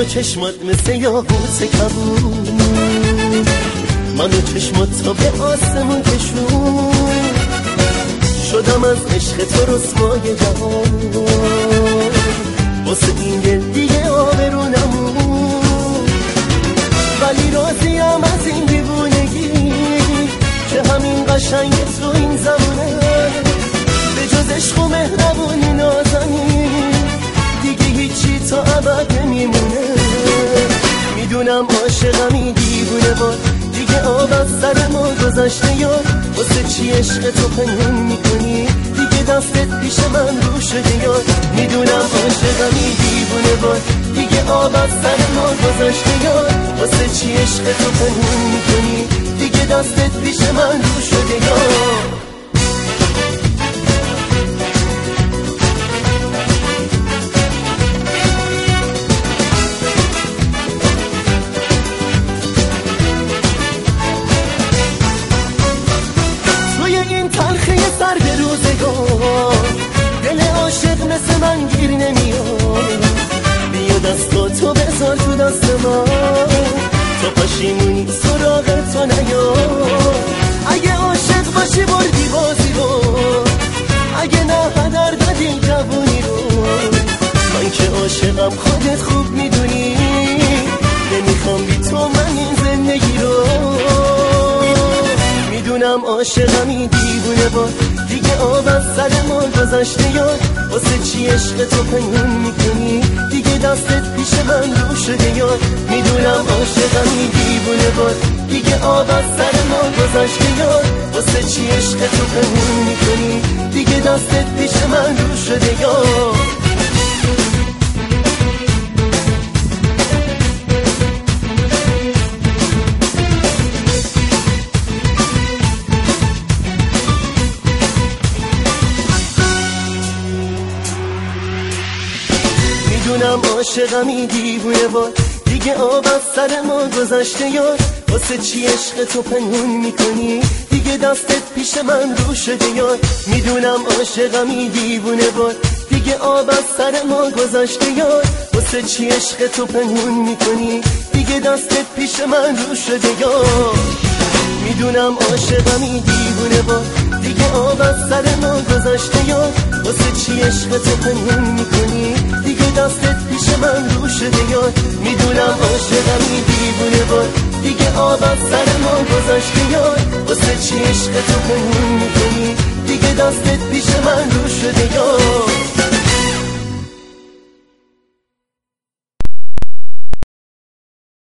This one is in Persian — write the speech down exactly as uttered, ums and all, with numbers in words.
و چشمات مثل یاقوت کبود، من و چشمات تا به آسمون کشون، شدم از عشق تو رسوای جهان، واسه این دل دیگه آبرو نمون. ولی راضیم از این دیوونگی که همین قشنگ تو این زمانه، به جز عشق و مهربونی نازنی دیگه هیچی تا ابد نمیمونه. میدونم عاشقمی دیوونه باد، دیگه آب از سر ما گذشته یاد، واسه چی عشق تو پنهون میکنی دیگه دستت پیش من رو شده یاد. میدونم عاشقمی دیوونه باد، دیگه آب از سر ما گذشته یاد، واسه چی عشق تو پنهون میکنی دیگه دستت پیش من رو شده یاد. دل عاشق مثل من گیر نمیاد، بیا دستاتو بذار تو دست من، تا پشیمونی سراغ تو نیاد. اگه عاشق باشی بردی بازی رو، اگه نه هدر دادی جوونی رو. من که عاشقم خودت خوب میدونی، نمیخوام بی تو من این زندگی رو. میدونم عاشقمی دیوونه باد، دیگه آب از سر ما گذشته یاد، واسه چی عشق تو پنهون میکنی دیگه دستت پیش من رو شده یاد. میدونم عاشقمی دیوونه باد، دیگه آب از سر ما گذشته یاد، واسه چی عشق تو پنهون میکنی دیگه دستت پیش من رو شده یاد. میدونم عاشقمی دیوونه باد، دیگه آب از سر ما گذشته یاد، واسه چی عشق تو پنهون میکنی دیگه دستت پیش من رو شده یاد. میدونم عاشقمی دیوونه باد، دیگه آب از سر ما گذشته یاد، واسه چی عشق تو پنهون میکنی دیگه دستت پیش من رو شده یاد. میدونم عاشقمی دیوونه باد، دیگه آب از سر ما گذشته یاد، واسه چی عشق تو پنهون میکنی دیگه دستت پیش من رو شده یاد. میدونم عاشقمی دیوونه باد، دیگه آب از سر ما گذشته یاد، واسه چی عشق تو پنهون میکنی دیگه دستت پیش من رو شده یاد.